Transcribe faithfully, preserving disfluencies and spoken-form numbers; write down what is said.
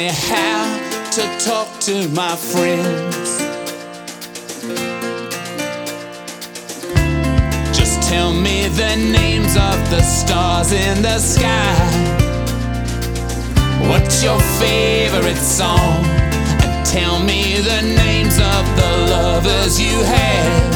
How to talk to my friends. Just tell me the names of the stars in the sky. What's your favorite song? And tell me the names of the lovers you had.